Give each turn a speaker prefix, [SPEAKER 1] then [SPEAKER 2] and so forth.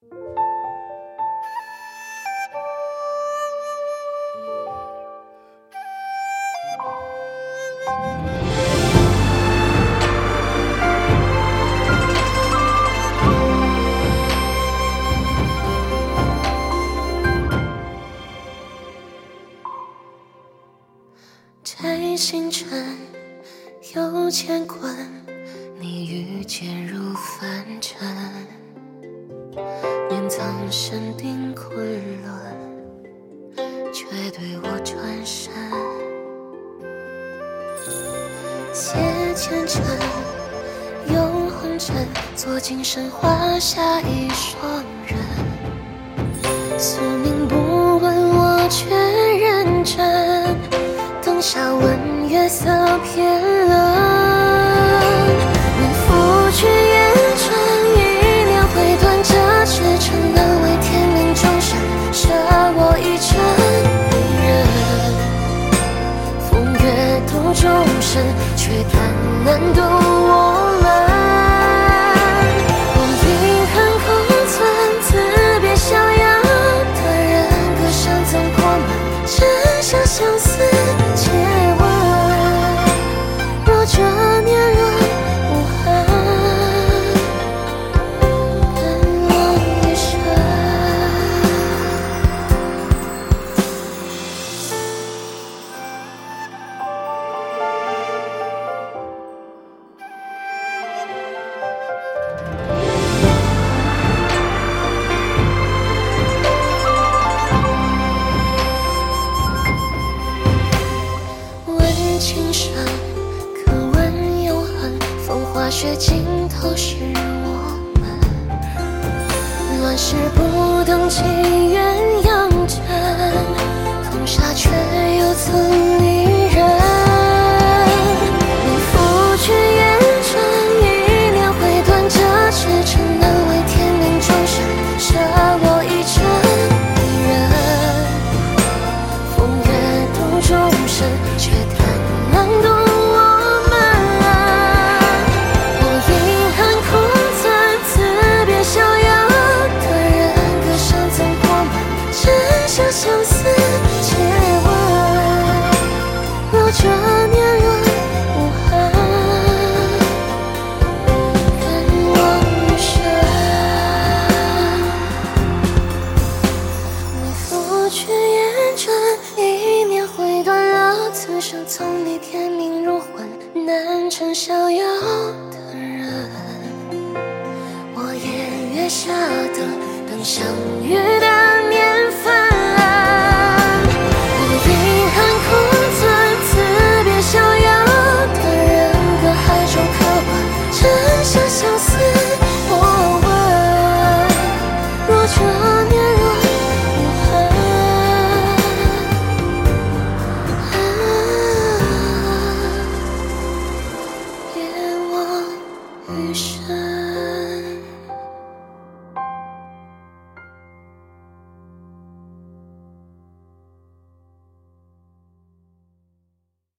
[SPEAKER 1] 这星辰有乾坤，你遇见如凡尘，念苍生定昆仑，却对我转身。借前尘有红尘，做今生画下一双人，宿命不问我却认真，灯下问月色偏冷，你拂去烟尘，一念回断，这痴诚难为天命众生，舍我一尘一人，风月度众生，却叹难渡我们。望云汉空存，辞别逍遥的人，歌声怎过门，真相相思借问，若这年轮无痕，跟我余生。问情深，可问永恒，风花雪尽头是我们，乱世不等起鸳鸯枕，风沙却又曾离人。你拂去烟尘，一念回断，这痴诚难为天命众生，舍我一尘一人，风月度众生，却叹难渡我们。我饮寒空存，辞别逍遥的人，歌声怎过门，真相相思借问，若这年轮无痕，跟我余生。你拂去烟尘，一念回断了此生，从你天命入魂，难成逍遥的人。我也月下的灯相遇的